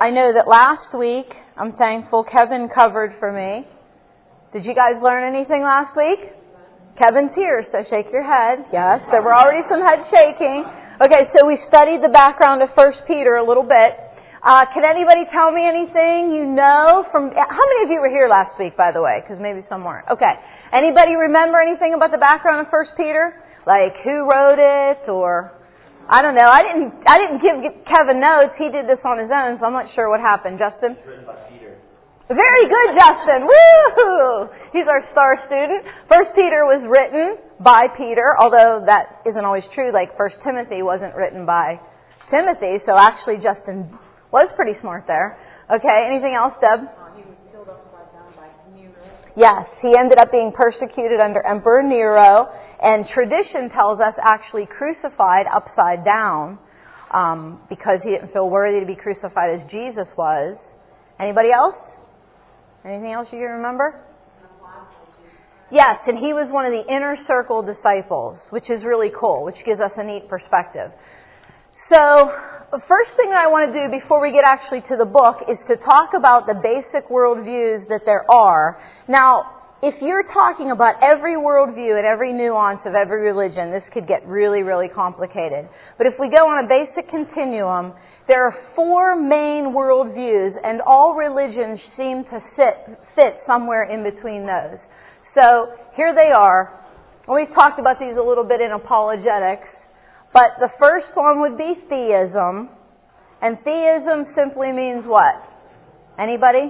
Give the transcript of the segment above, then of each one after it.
I know that last week, I'm thankful Kevin covered for me. Did you guys learn anything last week? Kevin's here, so shake your head. Yes, there were already some head shaking. Okay, so we studied the background of 1 Peter a little bit. Can anybody tell me anything you know from... How many of you were here last week, by the way? Because maybe some weren't. Okay. Anybody remember anything about the background of 1 Peter? Like who wrote it, or... I don't know. I didn't give Kevin notes. He did this on his own, so I'm not sure what happened. Justin? It's written by Peter. Very good, Justin. Woo! He's our star student. 1 Peter was written by Peter, although that isn't always true. Like 1 Timothy wasn't written by Timothy, so actually Justin was pretty smart there. Okay, anything else, Deb? He was killed upside down by Nero. Yes, he ended up being persecuted under Emperor Nero. And tradition tells us actually crucified upside down because he didn't feel worthy to be crucified as Jesus was. Anybody else? Anything else you can remember? Yes, and he was one of the inner circle disciples, which is really cool, which gives us a neat perspective. So, the first thing that I want to do before we get actually to the book is to talk about the basic worldviews that there are. Now, if you're talking about every worldview and every nuance of every religion, this could get really, really complicated. But if we go on a basic continuum, there are 4 main worldviews, and all religions seem to fit somewhere in between those. So, here they are. We've talked about these a little bit in apologetics, but the first one would be theism. And theism simply means what? Anybody?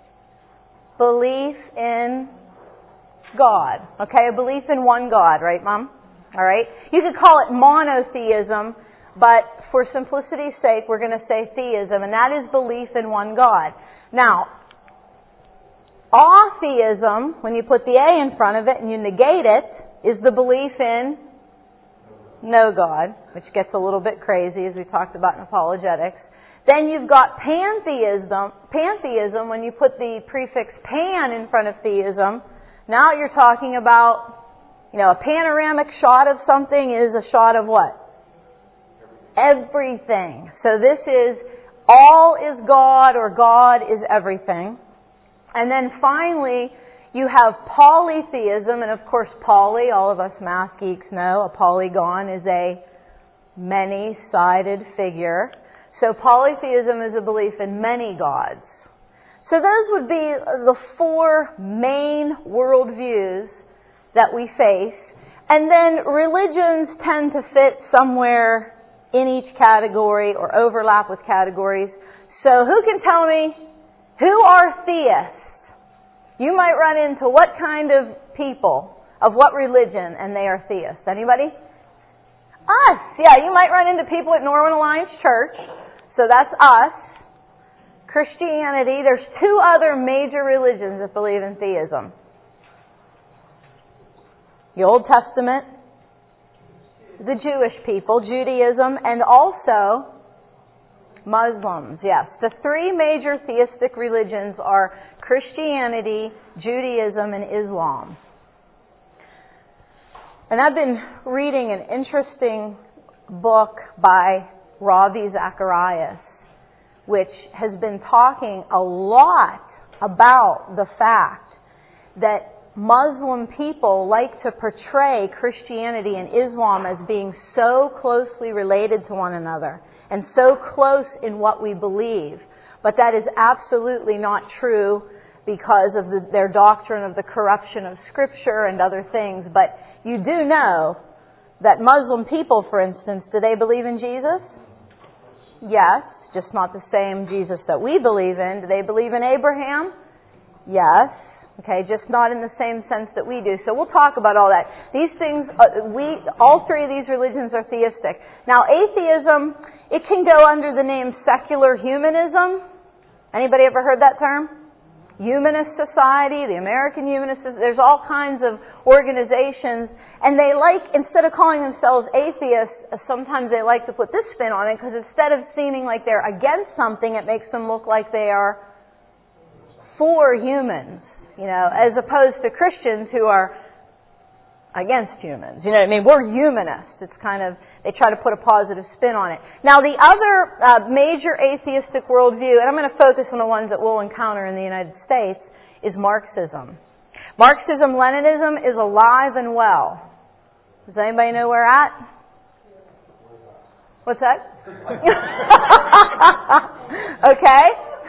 Belief in God. Okay, a belief in one God, right, Mom? All right. You could call it monotheism, but for simplicity's sake, we're going to say theism, and that is belief in one God. Now, atheism, when you put the A in front of it and you negate it, is the belief in no God, which gets a little bit crazy, as we talked about in apologetics. Then you've got pantheism. Pantheism, when you put the prefix pan in front of theism, now you're talking about, a panoramic shot of something is a shot of what? Everything. So this is all is God, or God is everything. And then finally, you have polytheism, and of course poly, all of us math geeks know, a polygon is a many-sided figure. So polytheism is a belief in many gods. So those would be the 4 main worldviews that we face. And then religions tend to fit somewhere in each category or overlap with categories. So who can tell me, who are theists? You might run into what kind of people, of what religion, and they are theists? Anybody? Us. Yeah, you might run into people at Norman Alliance Church. So that's us. Christianity, there's 2 other major religions that believe in theism. The Old Testament, the Jewish people, Judaism, and also Muslims. Yes, the 3 major theistic religions are Christianity, Judaism, and Islam. And I've been reading an interesting book by Ravi Zacharias, which has been talking a lot about the fact that Muslim people like to portray Christianity and Islam as being so closely related to one another and so close in what we believe. But that is absolutely not true because of their doctrine of the corruption of Scripture and other things. But you do know that Muslim people, for instance, do they believe in Jesus? Yes. Just not the same Jesus that we believe in. Do they believe in Abraham? Yes. Okay, just not in the same sense that we do. So we'll talk about all that. These things, all 3 of these religions are theistic. Now, atheism, it can go under the name secular humanism. Anybody ever heard that term? Humanist Society, the American Humanist Society, there's all kinds of organizations, and they instead of calling themselves atheists, sometimes they like to put this spin on it, because instead of seeming like they're against something, it makes them look like they are for humans, as opposed to Christians who are against humans. You know what I mean? We're humanists. It's kind of, they try to put a positive spin on it. Now the other major atheistic worldview, and I'm going to focus on the ones that we'll encounter in the United States, is Marxism. Marxism-Leninism is alive and well. Does anybody know where at? What's that? Okay.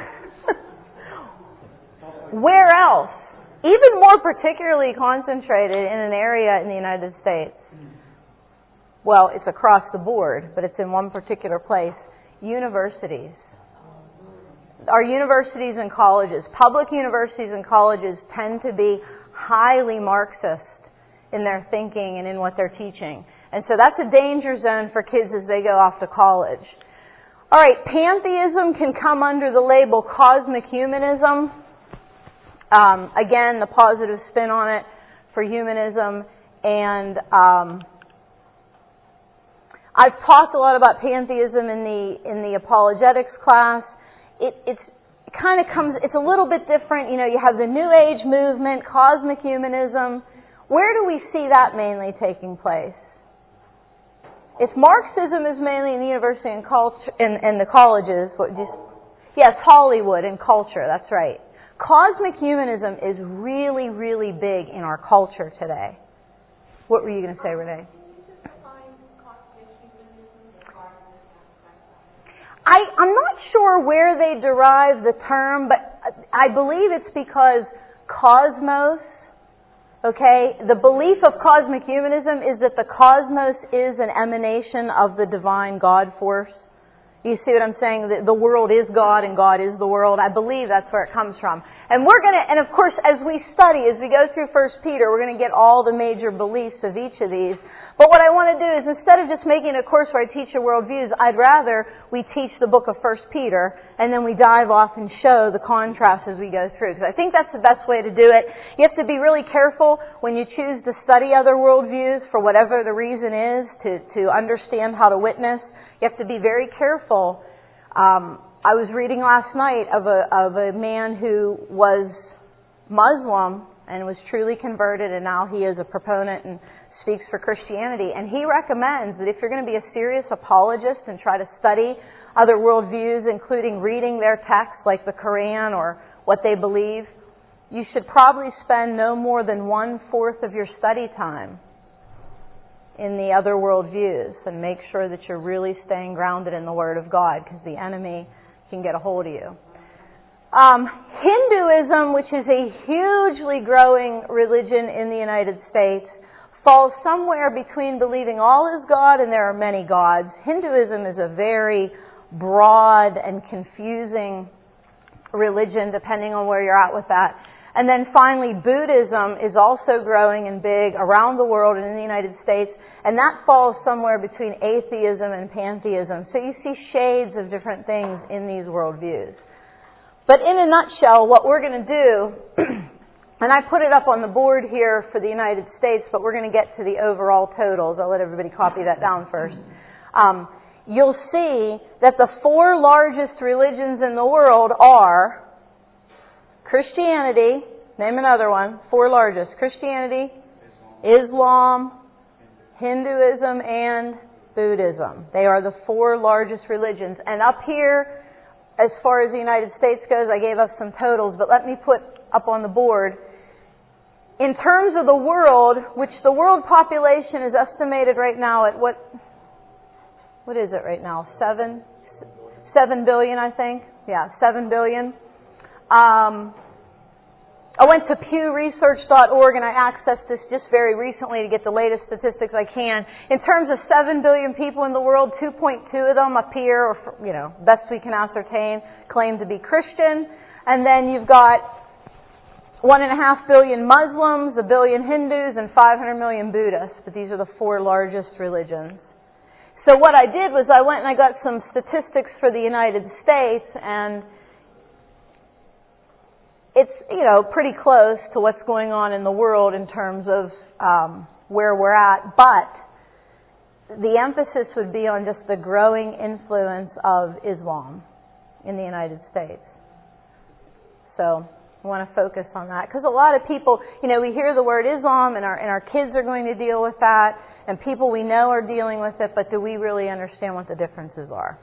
Where else? Even more particularly concentrated in an area in the United States. Well, it's across the board, but it's in one particular place. Universities. Our universities and colleges, public universities and colleges, tend to be highly Marxist in their thinking and in what they're teaching. And so that's a danger zone for kids as they go off to college. All right, pantheism can come under the label cosmic humanism. Again, the positive spin on it for humanism. And I've talked a lot about pantheism in the apologetics class. It's kind of comes, it's a little bit different. You know, you have the New Age movement, cosmic humanism. Where do we see that mainly taking place? If Marxism is mainly in the university and culture, in the colleges, what would you? Yes, Hollywood and culture. That's right. Cosmic humanism is really, really big in our culture today. What were you going to say, Renee? I'm not sure where they derive the term, but I believe it's because cosmos, okay, the belief of cosmic humanism is that the cosmos is an emanation of the divine God force. You see what I'm saying? The world is God and God is the world. I believe that's where it comes from. And and of course, as we study, as we go through 1 Peter, we're going to get all the major beliefs of each of these. But what I want to do is, instead of just making a course where I teach your worldviews, I'd rather we teach the book of 1 Peter, and then we dive off and show the contrast as we go through. Because I think that's the best way to do it. You have to be really careful when you choose to study other worldviews, for whatever the reason is, to understand how to witness. You have to be very careful. I was reading last night of a man who was Muslim and was truly converted, and now he is a proponent and speaks for Christianity. And he recommends that if you're going to be a serious apologist and try to study other worldviews, including reading their texts like the Quran or what they believe, you should probably spend no more than 1/4 of your study time in the other worldviews, and make sure that you're really staying grounded in the Word of God, because the enemy can get a hold of you. Hinduism, which is a hugely growing religion in the United States, falls somewhere between believing all is God and there are many gods. Hinduism is a very broad and confusing religion, depending on where you're at with that. And then finally, Buddhism is also growing and big around the world and in the United States, and that falls somewhere between atheism and pantheism. So you see shades of different things in these worldviews. But in a nutshell, what we're going to do, and I put it up on the board here for the United States, but we're going to get to the overall totals. I'll let everybody copy that down first. You'll see that the 4 largest religions in the world are Christianity, name another one, 4 largest. Christianity, Islam, Hinduism, and Buddhism. They are the 4 largest religions. And up here, as far as the United States goes, I gave us some totals, but let me put up on the board. In terms of the world, which the world population is estimated right now at what is it right now? 7 billion, I think. Yeah, 7 billion. I went to pewresearch.org and I accessed this just very recently to get the latest statistics I can. In terms of 7 billion people in the world, 2.2 of them appear, or best we can ascertain, claim to be Christian. And then you've got 1.5 billion Muslims, 1 billion Hindus, and 500 million Buddhists. But these are the 4 largest religions. So what I did was I went and I got some statistics for the United States, and it's, pretty close to what's going on in the world in terms of where we're at, but the emphasis would be on just the growing influence of Islam in the United States. So We want to focus on that. Because a lot of people, we hear the word Islam and our kids are going to deal with that, and people we know are dealing with it, but do we really understand what the differences are?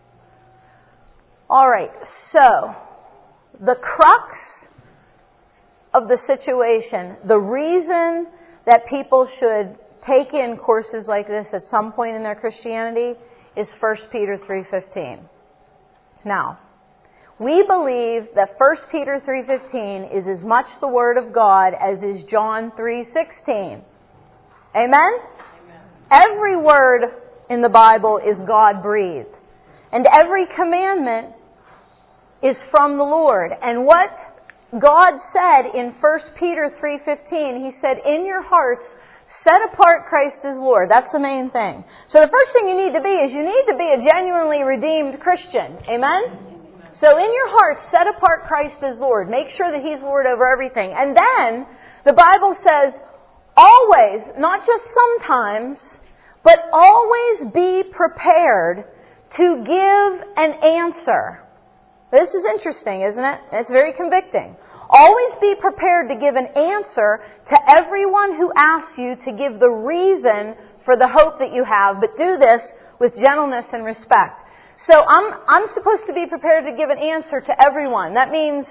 All right, so the crux of the situation, the reason that people should take in courses like this at some point in their Christianity is 1 Peter 3:15. Now, we believe that 1 Peter 3:15 is as much the Word of God as is John 3:16. Amen? Every word in the Bible is God-breathed. And every commandment is from the Lord. And what God said in 1 Peter 3:15, He said, in your hearts, set apart Christ as Lord. That's the main thing. So the first thing you need to be is you need to be a genuinely redeemed Christian. Amen? So in your hearts, set apart Christ as Lord. Make sure that He's Lord over everything. And then, the Bible says, always, not just sometimes, but always be prepared to give an answer. This is interesting, isn't it? It's very convicting. Always be prepared to give an answer to everyone who asks you to give the reason for the hope that you have, but do this with gentleness and respect. So I'm supposed to be prepared to give an answer to everyone. That means,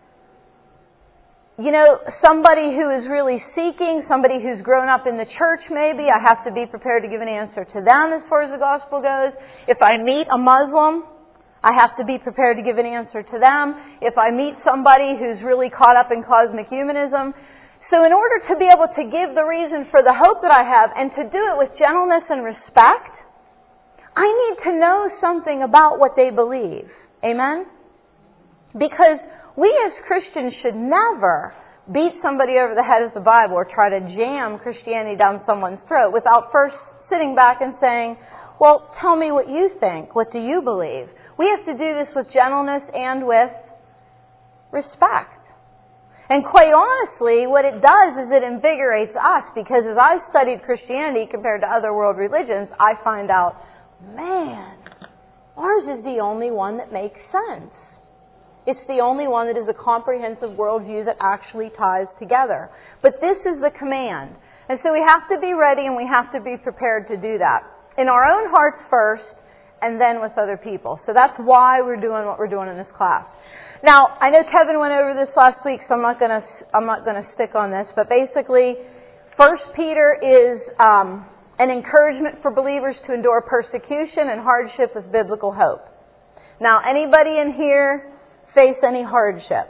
somebody who is really seeking, somebody who's grown up in the church maybe, I have to be prepared to give an answer to them as far as the gospel goes. If I meet a Muslim, I have to be prepared to give an answer to them. If I meet somebody who's really caught up in cosmic humanism. So in order to be able to give the reason for the hope that I have and to do it with gentleness and respect, I need to know something about what they believe. Amen? Because we as Christians should never beat somebody over the head with the Bible or try to jam Christianity down someone's throat without first sitting back and saying, well, tell me what you think. What do you believe? We have to do this with gentleness and with respect. And quite honestly, what it does is it invigorates us, because as I've studied Christianity compared to other world religions, I find out, man, ours is the only one that makes sense. It's the only one that is a comprehensive worldview that actually ties together. But this is the command. And so we have to be ready and we have to be prepared to do that. In our own hearts first, and then with other people. So that's why we're doing what we're doing in this class. Now, I know Kevin went over this last week, so I'm not going to stick on this. But basically, 1 Peter is an encouragement for believers to endure persecution and hardship with biblical hope. Now, anybody in here face any hardship?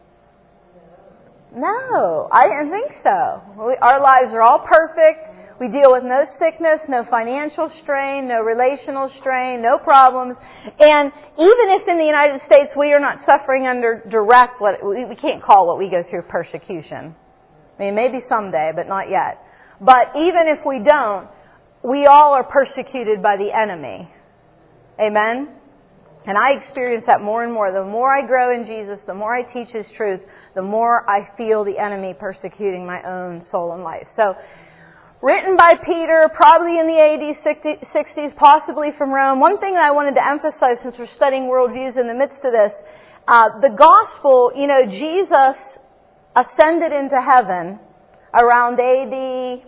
No, I didn't think so. Our lives are all perfect. We deal with no sickness, no financial strain, no relational strain, no problems. And even if in the United States we are not suffering under direct, we can't call what we go through persecution. I mean, maybe someday, but not yet. But even if we don't, we all are persecuted by the enemy. Amen? And I experience that more and more. The more I grow in Jesus, the more I teach His truth, the more I feel the enemy persecuting my own soul and life. So, written by Peter, probably in the AD 60s, possibly from Rome. One thing that I wanted to emphasize, since we're studying worldviews in the midst of this, the gospel, Jesus ascended into heaven around AD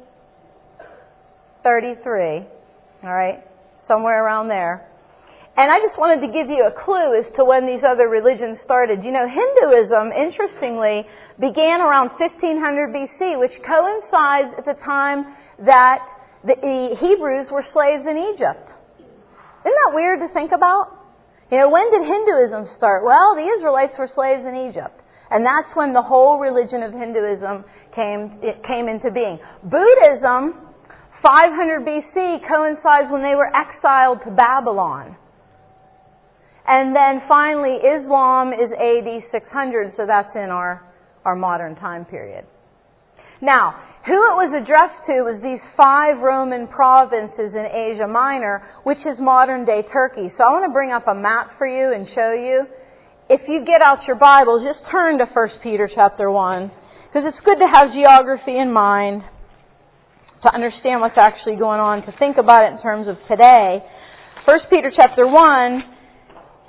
33, all right, somewhere around there. And I just wanted to give you a clue as to when these other religions started. Hinduism, interestingly, began around 1500 BC, which coincides at the time that the Hebrews were slaves in Egypt. Isn't that weird to think about? When did Hinduism start? Well, the Israelites were slaves in Egypt. And that's when the whole religion of Hinduism came into being. Buddhism, 500 BC, coincides when they were exiled to Babylon. And then finally, Islam is AD 600, so that's in our modern time period. Now, who it was addressed to was these 5 Roman provinces in Asia Minor, which is modern-day Turkey. So I want to bring up a map for you and show you. If you get out your Bibles, just turn to 1 Peter chapter 1, because it's good to have geography in mind to understand what's actually going on, to think about it in terms of today. 1 Peter chapter 1,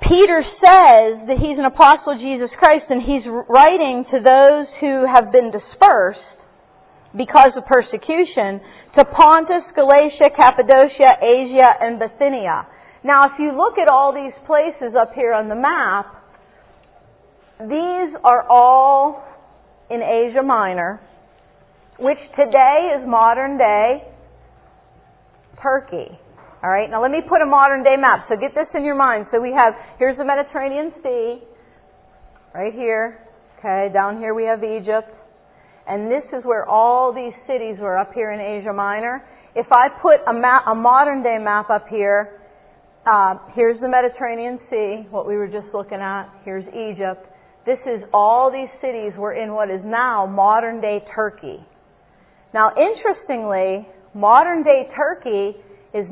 Peter says that he's an apostle of Jesus Christ, and he's writing to those who have been dispersed because of persecution to Pontus, Galatia, Cappadocia, Asia, and Bithynia. Now, if you look at all these places up here on the map, these are all in Asia Minor, which today is modern-day Turkey. All right, now let me put a modern-day map. So get this in your mind. So here's the Mediterranean Sea, right here. Okay, down here we have Egypt. And this is where all these cities were up here in Asia Minor. If I put a modern-day map up here, here's the Mediterranean Sea, what we were just looking at. Here's Egypt. This is all these cities were in what is now modern-day Turkey. Now, interestingly, modern-day Turkey is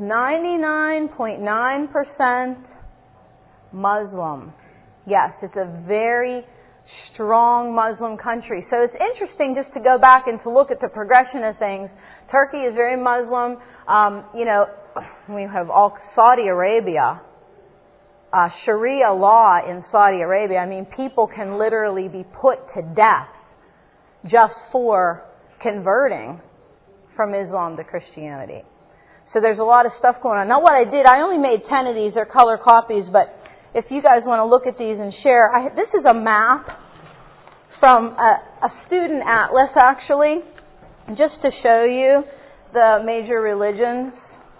99.9% Muslim. Yes, it's a very strong Muslim country. So it's interesting just to go back and to look at the progression of things. Turkey is very Muslim. We have all Saudi Arabia. Sharia law in Saudi Arabia. I mean, people can literally be put to death just for converting from Islam to Christianity. So there's a lot of stuff going on. Now what I did, I only made 10 of these. They're color copies, but if you guys want to look at these and share, this is a map from a student atlas, actually, just to show you the major religions.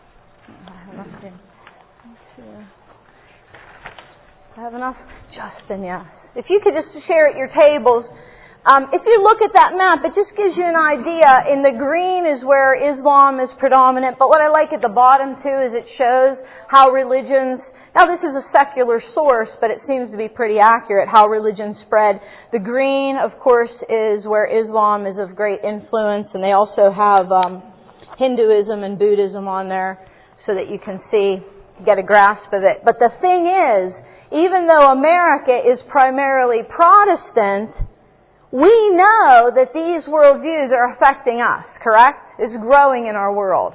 I have enough? Justin, yeah. If you could just share at your tables. If you look at that map, it just gives you an idea. In the green is where Islam is predominant, but what I like at the bottom too is it shows how religions, now this is a secular source, but it seems to be pretty accurate, how religions spread. The green, of course, is where Islam is of great influence, and they also have Hinduism and Buddhism on there so that you can get a grasp of it. But the thing is, even though America is primarily Protestant, we know that these worldviews are affecting us, correct? It's growing in our world.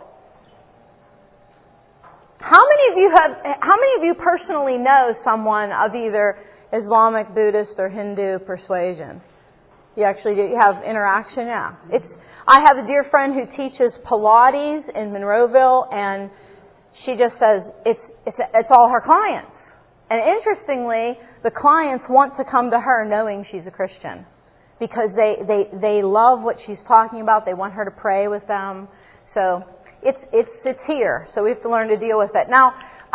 How many of you personally know someone of either Islamic, Buddhist, or Hindu persuasion? You actually do. You have interaction, yeah. I have a dear friend who teaches Pilates in Monroeville, and she just says it's all her clients. And interestingly, the clients want to come to her knowing she's a Christian, because they love what she's talking about. They want her to pray with them. So it's here. So we have to learn to deal with it. Now,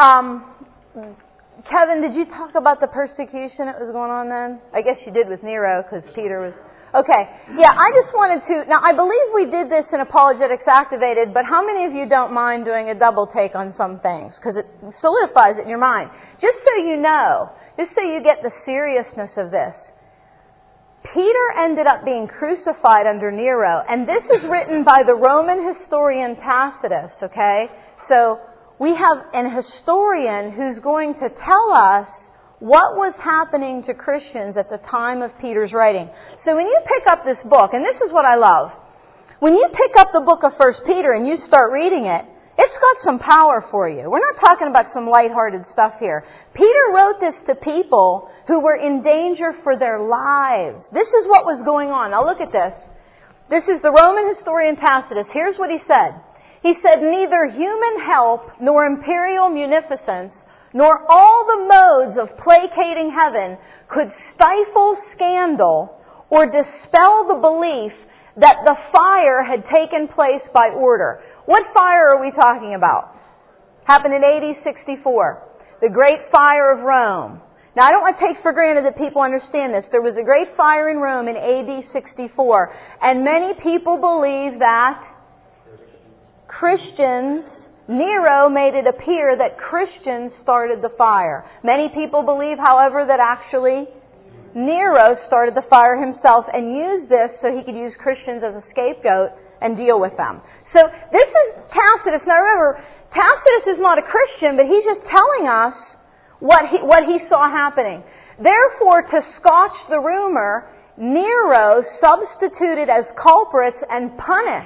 Kevin, did you talk about the persecution that was going on then? I guess you did with Nero, because Peter was... Okay. Yeah, I just wanted to... Now, I believe we did this in Apologetics Activated, but how many of you don't mind doing a double take on some things? Because it solidifies it in your mind. Just so you know, just so you get the seriousness of this. Peter ended up being crucified under Nero, and this is written by the Roman historian Tacitus, okay? So we have an historian who's going to tell us what was happening to Christians at the time of Peter's writing. So when you pick up this book, and this is what I love, when you pick up the book of 1 Peter and you start reading it, it's got some power for you. We're not talking about some lighthearted stuff here. Peter wrote this to people who were in danger for their lives. This is what was going on. Now look at this. This is the Roman historian Tacitus. Here's what he said. He said, "Neither human help nor imperial munificence nor all the modes of placating heaven could stifle scandal or dispel the belief that the fire had taken place by order." What fire are we talking about? Happened in AD 64. The Great Fire of Rome. Now, I don't want to take for granted that people understand this. There was a great fire in Rome in AD 64, and many people believe that Christians, Nero made it appear that Christians started the fire. Many people believe, however, that actually Nero started the fire himself and used this so he could use Christians as a scapegoat and deal with them. So this is Tacitus. Now remember, Tacitus is not a Christian, but he's just telling us what he saw happening. Therefore, to scotch the rumor, Nero substituted as culprits and punished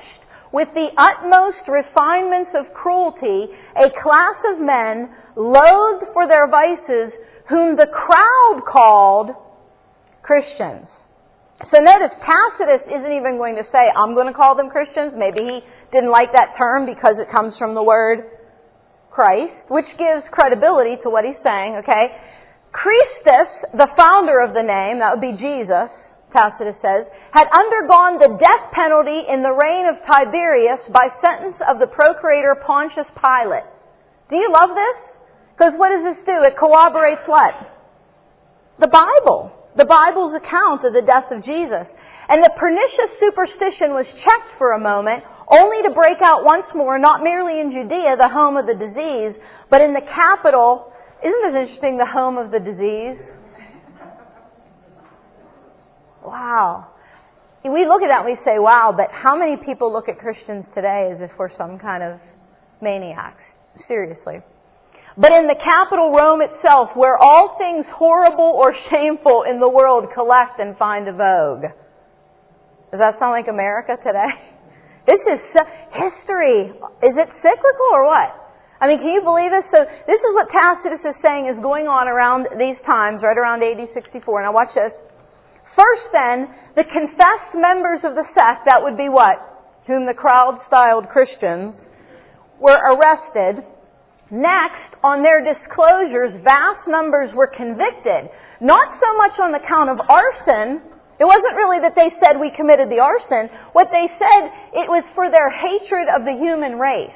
with the utmost refinements of cruelty, a class of men loathed for their vices, whom the crowd called Christians. So notice, Tacitus isn't even going to say, I'm going to call them Christians. Maybe he didn't like that term because it comes from the word Christ, which gives credibility to what he's saying, okay? Christus, the founder of the name, that would be Jesus, Tacitus says, had undergone the death penalty in the reign of Tiberius by sentence of the procurator Pontius Pilate. Do you love this? Because what does this do? It corroborates what? The Bible. The Bible's account of the death of Jesus. And the pernicious superstition was checked for a moment, only to break out once more, not merely in Judea, the home of the disease, but in the capital. Isn't it interesting, the home of the disease? Wow. We look at that and we say, wow, but how many people look at Christians today as if we're some kind of maniacs? Seriously. But in the capital Rome itself, where all things horrible or shameful in the world collect and find a vogue. Does that sound like America today? This is history. Is it cyclical or what? I mean, can you believe this? So this is what Tacitus is saying is going on around these times, right around AD 64. Now watch this. First then, the confessed members of the sect, that would be what? Whom the crowd styled Christians, were arrested. Next, on their disclosures, vast numbers were convicted. Not so much on the count of arson. It wasn't really that they said we committed the arson. What they said, it was for their hatred of the human race.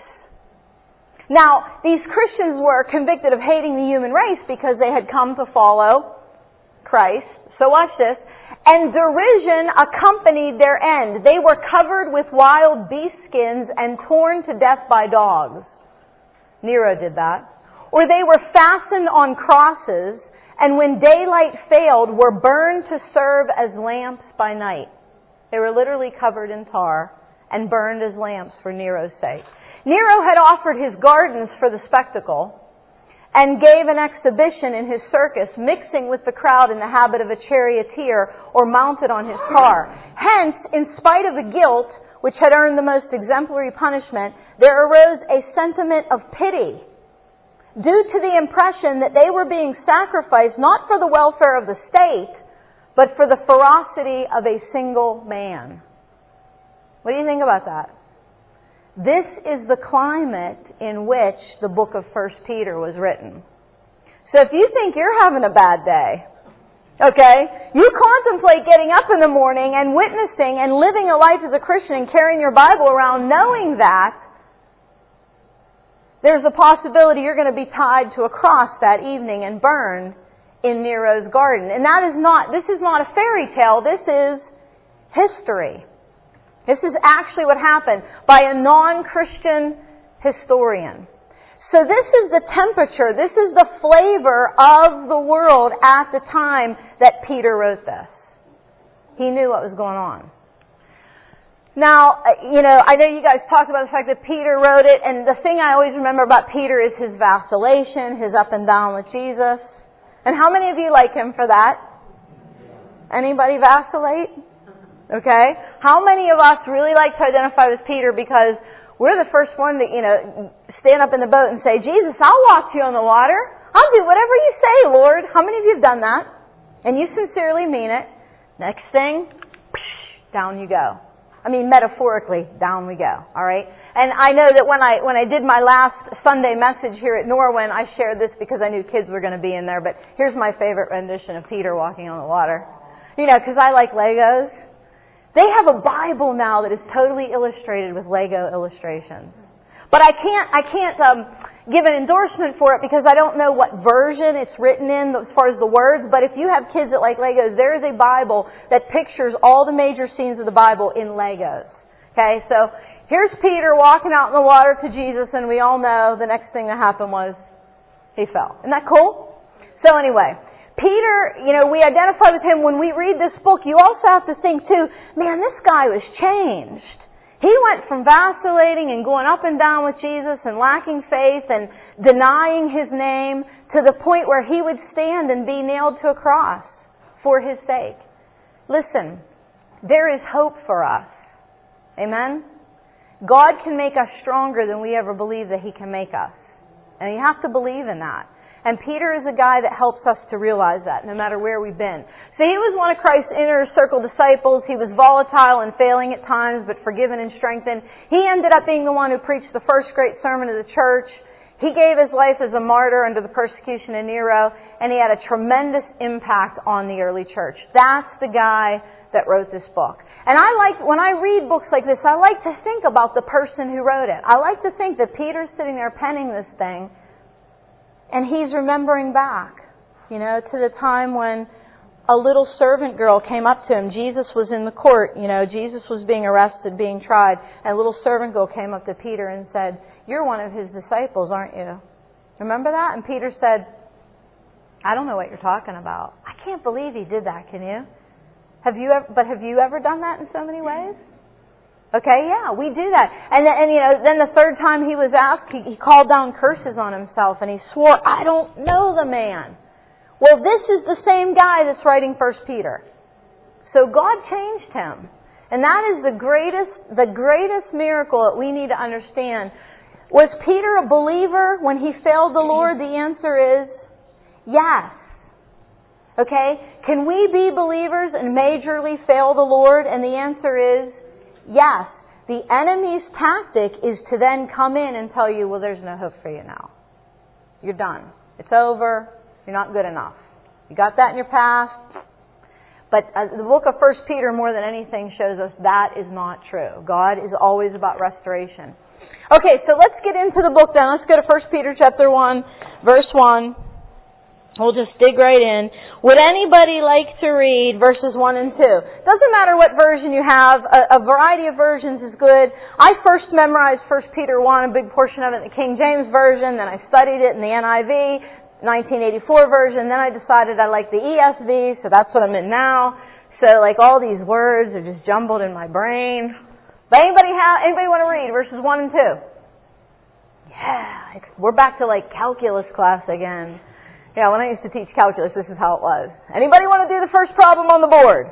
Now, these Christians were convicted of hating the human race because they had come to follow Christ. So watch this. And derision accompanied their end. They were covered with wild beast skins and torn to death by dogs. Nero did that. Or they were fastened on crosses, and when daylight failed, were burned to serve as lamps by night. They were literally covered in tar and burned as lamps for Nero's sake. Nero had offered his gardens for the spectacle and gave an exhibition in his circus, mixing with the crowd in the habit of a charioteer or mounted on his car. Hence, in spite of the guilt which had earned the most exemplary punishment, there arose a sentiment of pity due to the impression that they were being sacrificed not for the welfare of the state, but for the ferocity of a single man. What do you think about that? This is the climate in which the book of 1 Peter was written. So if you think you're having a bad day, okay, you contemplate getting up in the morning and witnessing and living a life as a Christian and carrying your Bible around knowing that there's a possibility you're going to be tied to a cross that evening and burned in Nero's garden. And this is not a fairy tale, this is history. This is actually what happened by a non-Christian historian. So this is the temperature, this is the flavor of the world at the time that Peter wrote this. He knew what was going on. Now, I know you guys talked about the fact that Peter wrote it, and the thing I always remember about Peter is his vacillation, his up and down with Jesus. And how many of you like him for that? Anybody vacillate? Okay? How many of us really like to identify with Peter because we're the first one to, stand up in the boat and say, Jesus, I'll walk to you on the water. I'll do whatever you say, Lord. How many of you have done that? And you sincerely mean it. Next thing, down you go. I mean, metaphorically, down we go. All right? And I know that when I did my last Sunday message here at Norwin, I shared this because I knew kids were going to be in there. But here's my favorite rendition of Peter walking on the water. Because I like Legos. They have a Bible now that is totally illustrated with Lego illustrations. But I can't give an endorsement for it because I don't know what version it's written in as far as the words. But if you have kids that like Legos, there is a Bible that pictures all the major scenes of the Bible in Legos. Okay, so here's Peter walking out in the water to Jesus, and we all know the next thing that happened was he fell. Isn't that cool? So anyway, Peter, we identify with him when we read this book. You also have to think too, man, this guy was changed. He went from vacillating and going up and down with Jesus and lacking faith and denying His name to the point where he would stand and be nailed to a cross for His sake. Listen, there is hope for us. Amen? God can make us stronger than we ever believe that He can make us. And you have to believe in that. And Peter is a guy that helps us to realize that, no matter where we've been. So he was one of Christ's inner circle disciples. He was volatile and failing at times, but forgiven and strengthened. He ended up being the one who preached the first great sermon of the church. He gave his life as a martyr under the persecution of Nero, and he had a tremendous impact on the early church. That's the guy that wrote this book. And when I read books like this, I like to think about the person who wrote it. I like to think that Peter's sitting there penning this thing, and he's remembering back, to the time when a little servant girl came up to him. Jesus was in the court, Jesus was being arrested, being tried, and a little servant girl came up to Peter and said, "You're one of his disciples, aren't you?" Remember that? And Peter said, "I don't know what you're talking about." I can't believe he did that, can you? Have you ever done that in so many ways? Okay, yeah, we do that. And then the third time he was asked, he called down curses on himself and he swore, "I don't know the man." Well, this is the same guy that's writing 1 Peter. So God changed him. And that is the greatest miracle that we need to understand. Was Peter a believer when he failed the Lord? The answer is yes. Okay? Can we be believers and majorly fail the Lord? And the answer is yes. The enemy's tactic is to then come in and tell you, "Well, there's no hope for you now. You're done. It's over. You're not good enough. You got that in your past." But the book of 1 Peter, more than anything, shows us that is not true. God is always about restoration. Okay, so let's get into the book then. Let's go to 1 Peter chapter 1, verse 1. We'll just dig right in. Would anybody like to read verses 1 and 2? Doesn't matter what version you have. A variety of versions is good. I first memorized 1 Peter 1, a big portion of it in the King James Version. Then I studied it in the NIV, 1984 version. Then I decided I liked the ESV, so that's what I'm in now. So all these words are just jumbled in my brain. But anybody want to read verses 1 and 2? Yeah, we're back to calculus class again. Yeah, when I used to teach calculus, this is how it was. Anybody want to do the first problem on the board?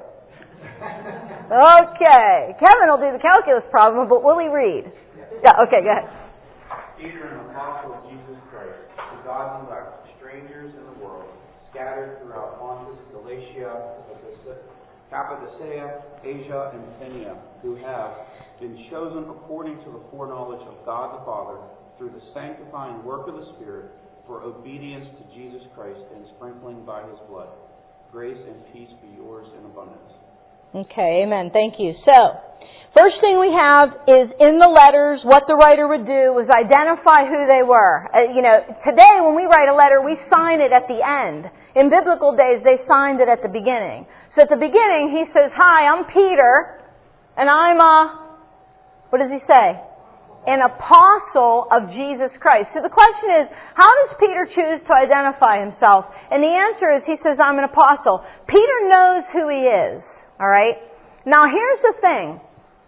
Okay. Kevin will do the calculus problem, but will he read? Yeah, okay, go ahead. Peter, an apostle of Jesus Christ, to God's elect, strangers in the world, scattered throughout Pontus, Galatia, Cappadocia, Asia, and Bithynia, who have been chosen according to the foreknowledge of God the Father, through the sanctifying work of the Spirit, for obedience to Jesus Christ and sprinkling by His blood. Grace and peace be yours in abundance. Okay, amen. Thank you. So, first thing we have is in the letters, what the writer would do was identify who they were. Today when we write a letter, we sign it at the end. In biblical days, they signed it at the beginning. So at the beginning, he says, "Hi, I'm Peter, and I'm what does he say? An apostle of Jesus Christ." So the question is, how does Peter choose to identify himself? And the answer is, he says, "I'm an apostle." Peter knows who he is. All right? Now here's the thing.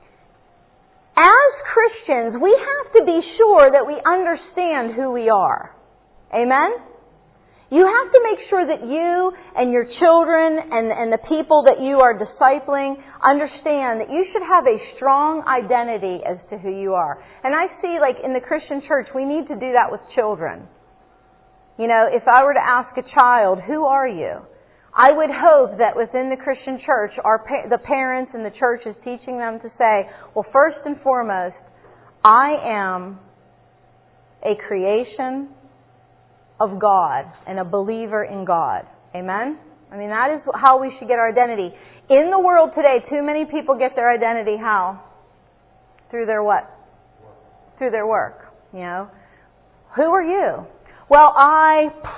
As Christians, we have to be sure that we understand who we are. Amen? You have to make sure that you and your children and the people that you are discipling understand that you should have a strong identity as to who you are. And I see, in the Christian church, we need to do that with children. If I were to ask a child, "Who are you?" I would hope that within the Christian church, the parents and the church is teaching them to say, well, first and foremost, I am a creation of God and a believer in God. Amen? That is how we should get our identity. In the world today, too many people get their identity how? Through their what? Through their work. Who are you? Well, I